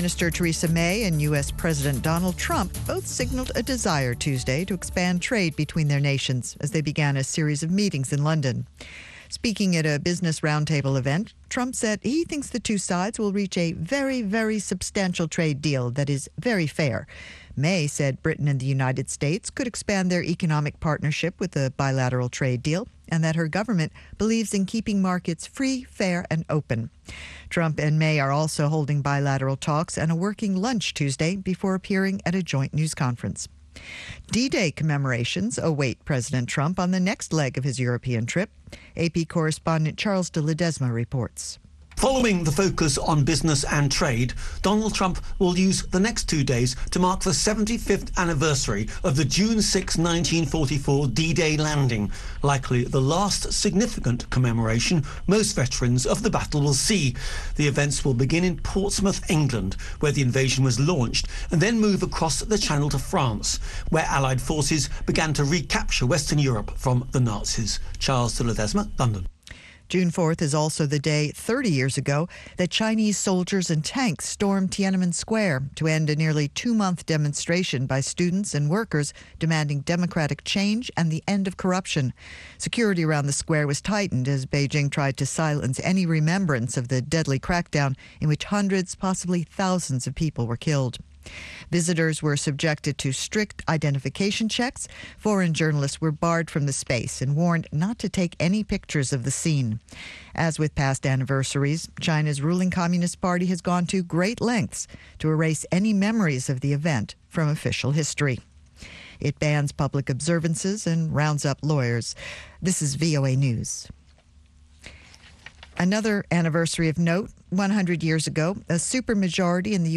Minister Theresa May and U.S. President Donald Trump both signaled a desire Tuesday to expand trade between their nations as they began a series of meetings in London. Speaking at a business roundtable event, Trump said he thinks the two sides will reach a very, very substantial trade deal that is very fair. May said Britain and the United States could expand their economic partnership with a bilateral trade deal, and that her government believes in keeping markets free, fair, and open. Trump and May are also holding bilateral talks and a working lunch Tuesday before appearing at a joint news conference. D-Day commemorations await President Trump on the next leg of his European trip. AP correspondent Charles de Ledesma reports. Following the focus on business and trade, Donald Trump will use the next 2 days to mark the 75th anniversary of the June 6, 1944 D-Day landing, likely the last significant commemoration most veterans of the battle will see. The events will begin in Portsmouth, England, where the invasion was launched, and then move across the Channel to France, where Allied forces began to recapture Western Europe from the Nazis. Charles de Ledesma, London. June 4th is also the day 30 years ago that Chinese soldiers and tanks stormed Tiananmen Square to end a nearly 2-month demonstration by students and workers demanding democratic change and the end of corruption. Security around the square was tightened as Beijing tried to silence any remembrance of the deadly crackdown in which hundreds, possibly thousands of people were killed. Visitors were subjected to strict identification checks. Foreign journalists were barred from the space and warned not to take any pictures of the scene. As with past anniversaries, China's ruling Communist Party has gone to great lengths to erase any memories of the event from official history. It bans public observances and rounds up lawyers. This is VOA News. Another anniversary of note, 100 years ago, a supermajority in the